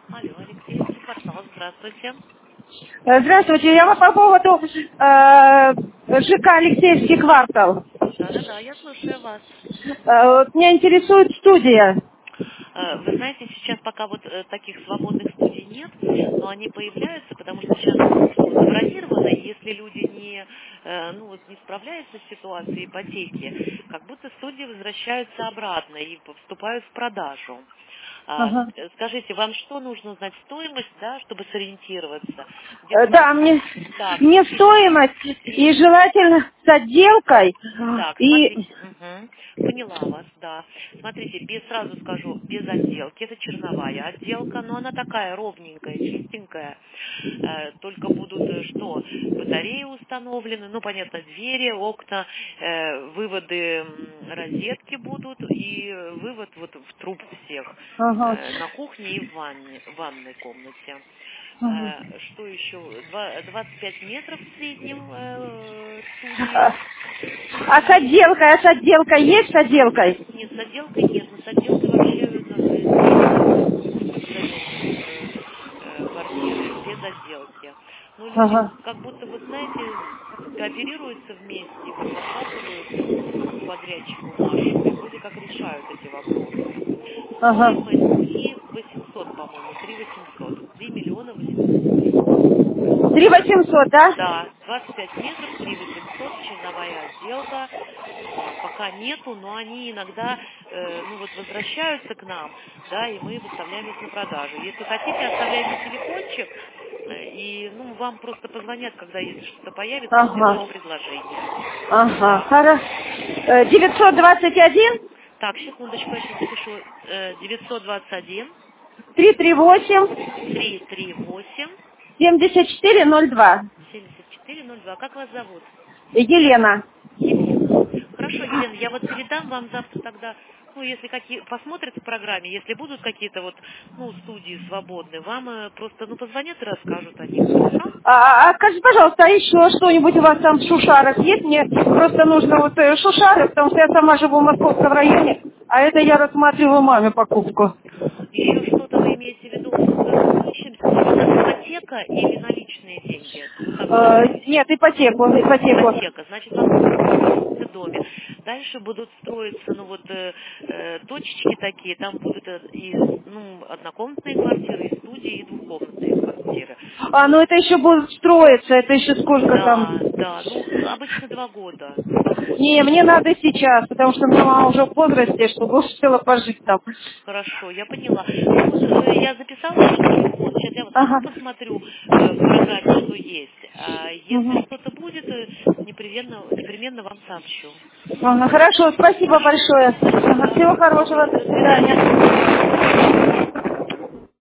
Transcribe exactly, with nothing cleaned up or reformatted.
Алло, Алексеевский квартал, здравствуйте. Э, Здравствуйте, я вот по поводу э, ЖК Алексеевский квартал. Да-да-да, я слушаю вас. Э, вот меня интересует студия. Э, Вы знаете, сейчас пока вот э, таких свободных студий нет, но они появляются, потому что сейчас ну, забронировано, и если люди не, э, ну, вот не справляются с ситуацией ипотеки, как будто студии возвращаются обратно и вступают в продажу. А, Ага. э, Скажите, вам что нужно знать? Стоимость, да, чтобы сориентироваться? Э, Где-то вам... Да, мне, Так, мне смотрите. стоимость и желательно с отделкой. Так, И смотрите, мгм, поняла вас, да. Смотрите, без, сразу скажу, без отделки, это черновая отделка, но она такая ровненькая, чистенькая, Э, только будут э, что, батареи установлены, ну, понятно, двери, окна, э, выводы, м, розетки будут и э, вывод вот в труб всех ага. э, на кухне и в ванне, в ванной комнате. Ага. Э, Что еще? Два- двадцать пять метров в среднем э, А студия. а с И отделкой, а с отделкой есть с отделкой? нет, с отделкой нет, но с отделкой вообще у нас э, действуют, ну, мы сдаем э, э, квартиры без отделки. Но люди Ага. как будто, вот знаете, кооперируются вместе, как заказывают у подрядчику нашего, и вроде как решают эти вопросы. Ага. Стоимость три восемьсот, по-моему, три восемьсот, три миллиона восемьсот. Три восемьсот, да? Да, двадцать пять метров, три восемьсот, черновая отделка. Э, Пока нету, но они иногда, э, ну вот, возвращаются к нам, да, и мы выставляем их на продажу. Если хотите, оставляйте телефончик, э, и, ну, вам просто позвонят, когда, если что-то появится, мы сделаем Ага. предложение. Ага. Хорошо. Э, девятьсот двадцать один Так, секундочку, я сейчас запишу. Э, девятьсот двадцать один три три восемь триста тридцать восемь семьдесят четыре ноль два. семьдесят четыре ноль два. Как вас зовут? Елена. Елена. Хорошо, Елена, я вот передам вам завтра тогда, ну, если какие посмотрят в программе, если будут какие-то вот, ну, студии свободные, вам э, просто, ну, позвонят и расскажут о них, хорошо? А, а скажи, пожалуйста, а еще что-нибудь у вас там в Шушарах есть? Мне просто нужно вот э, Шушары, потому что я сама живу в Московском районе, а это я рассматриваю маме покупку. Еще что-то вы имеете в виду? Э, Мы ищем, у вас ипотека или наличные деньги? Вы как Э, строите? нет, ипотеку, ипотеку. Ипотека. Значит, вам нужно в доме. Дальше будут строиться, ну вот, э, э, точечки такие, там будут э, и, ну, однокомнатные квартиры, и студии, и двухкомнатные квартиры. А, Ну, ну это еще будет строиться, это еще сколько там? да, да, ну, обычно два года. Два года. Не, мне надо сейчас, потому что моя мама уже в возрасте, чтобы успела пожить там. Хорошо, я поняла. Ну вот э, я записала ваш телефон. Сейчас я вот сама Ага. посмотрю э, в программе, что есть. А если Мгм. что-то будет, э, непременно, непременно вам сообщу. Ага, хорошо, спасибо Хорошо? большое. Ага, всего Пожалуйста, хорошего, доброго. до До свидания. свидания.